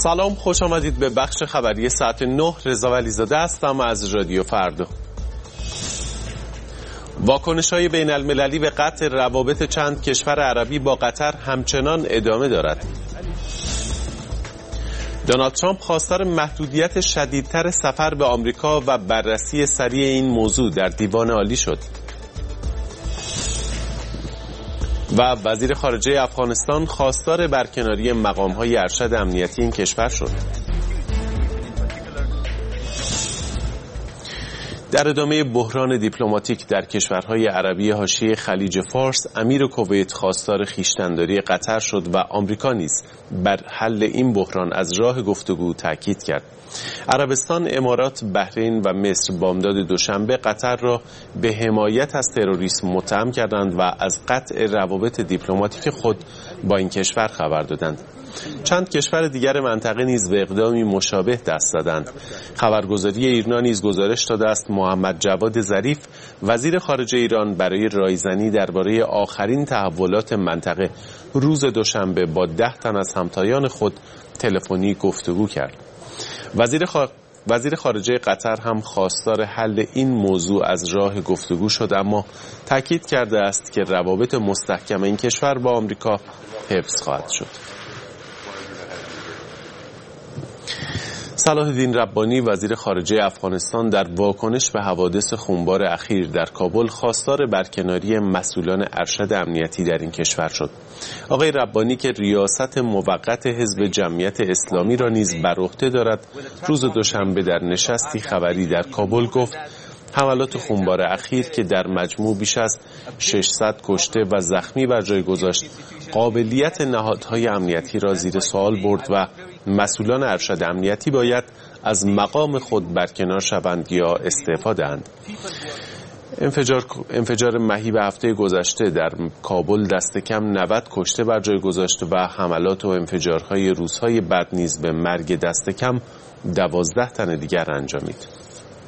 سلام، خوش آمدید به بخش خبری ساعت 9. رضا ولیزاده هستم از رادیو فردا. واکنش‌های بین المللی به قطع روابط چند کشور عربی با قطر همچنان ادامه دارد. دونالد ترامپ خواستار محدودیت شدیدتر سفر به آمریکا و بررسی سریع این موضوع در دیوان عالی شد. و وزیر خارجه افغانستان خواستار برکناری مقام‌های ارشد امنیتی این کشور شد. در ادامه بحران دیپلماتیک در کشورهای عربی حاشیه خلیج فارس، امیر کویت خواستار خویشتن‌داری قطر شد و آمریکا نیز بر حل این بحران از راه گفتگو تاکید کرد. عربستان، امارات، بحرین و مصر بامداد دوشنبه قطر را به حمایت از تروریسم متهم کردند و از قطع روابط دیپلماتیک خود با این کشور خبر دادند. چند کشور دیگر منطقه نیز به اقدامی مشابه دست زدند. خبرگزاری ایرنا نیز گزارش داده است محمد جواد ظریف وزیر خارجه ایران برای رایزنی درباره آخرین تحولات منطقه روز دوشنبه با 10 تن از همتایان خود تلفنی گفتگو کرد. وزیر خارجه قطر هم خواستار حل این موضوع از راه گفتگو شد، اما تاکید کرده است که روابط مستحکم این کشور با آمریکا حفظ خواهد شد. صلاح الدین ربانی وزیر خارجه افغانستان در واکنش به حوادث خونبار اخیر در کابل خواستار برکناری مسئولان ارشد امنیتی در این کشور شد. آقای ربانی که ریاست موقت حزب جمعیت اسلامی را نیز بر عهده دارد، روز دوشنبه در نشستی خبری در کابل گفت حملات خونبار اخیر که در مجموع بیش از 600 کشته و زخمی بر جای گذاشت، قابلیت نهادهای امنیتی را زیر سوال برد و مسئولان ارشد امنیتی باید از مقام خود برکنار شوند یا استعفا دهند. انفجار مهیب هفته گذشته در کابل دست کم 90 کشته بر جای گذاشت و حملات و انفجارهای روزهای بعد نیز به مرگ دست کم 12 تن دیگر انجامید.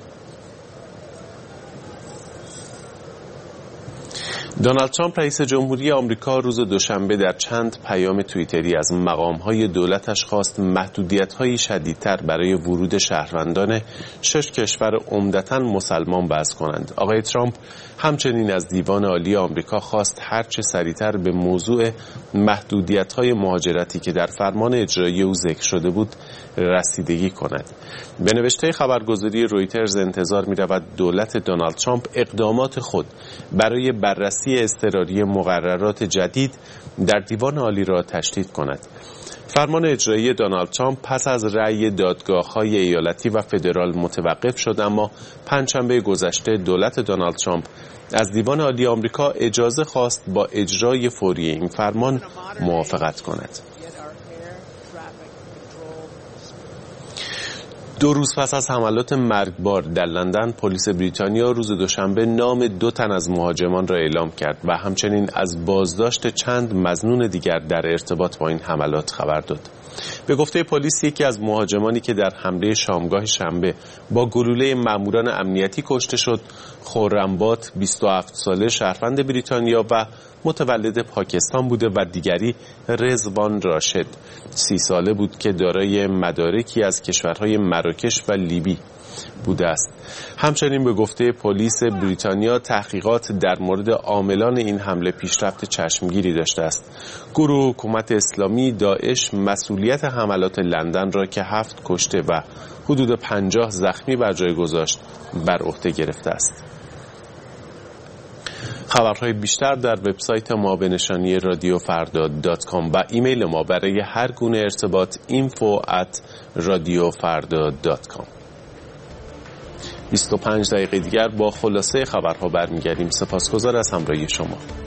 دونالد ترامپ رئیس جمهوری آمریکا روز دوشنبه در چند پیام توییتری از مقام‌های دولتش خواست محدودیت‌های شدیدتر برای ورود شهروندان 6 کشور عمدتاً مسلمان وضع کنند. آقای ترامپ همچنین از دیوان عالی آمریکا خواست هرچه سریعتر به موضوع محدودیت‌های مهاجرتی که در فرمان اجرایی او ذکر شده بود رسیدگی کند. به نوشته خبرگزاری رویترز انتظار می‌رود دولت دونالد ترامپ اقدامات خود برای بررسی اضطراری مقررات جدید در دیوان عالی را تشدید کند. فرمان اجرایی دونالد ترامپ پس از رأی دادگاه‌های ایالتی و فدرال متوقف شد، اما پنجشنبه گذشته دولت دونالد ترامپ از دیوان عالی آمریکا اجازه خواست با اجرای فوری این فرمان موافقت کند. 2 روز پس از حملات مرگبار در لندن، پلیس بریتانیا روز دوشنبه نام 2 تن از مهاجمان را اعلام کرد و همچنین از بازداشت چند مظنون دیگر در ارتباط با این حملات خبر داد. به گفته پلیس یکی از مهاجمانی که در حمله شامگاه شنبه با گلوله ماموران امنیتی کشته شد، خرم‌بات 27 ساله شهروند بریتانیا و متولد پاکستان بوده و دیگری رضوان راشد 30 ساله بود که دارای مدارکی از کشورهای مراکش و لیبی بوده است. همچنین به گفته پلیس بریتانیا تحقیقات در مورد عاملان این حمله پیشرفت چشمگیری داشته است. گروه حکومت اسلامی داعش مسئولیت حملات لندن را که 7 کشته و حدود 50 زخمی بر جای گذاشت بر عهده گرفته است. خبرهای بیشتر در وبسایت ما به نشانی radiofarda.com و ایمیل ما برای هر گونه ارتباط info@radiofarda.com. 25 دقیقه دیگر با خلاصه خبرها برمیگردیم. سپاسگزار از همراهی شما.